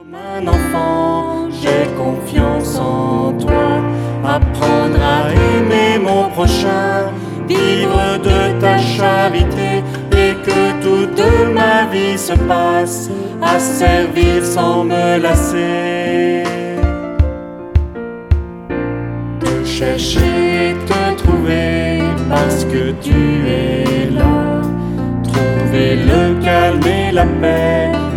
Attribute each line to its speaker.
Speaker 1: Comme un enfant, j'ai confiance en toi, apprendre à aimer mon prochain, vivre de ta charité, et que toute ma vie se passe à servir sans me lasser. Te chercher et te trouver parce que tu es là, trouver le calme et la paix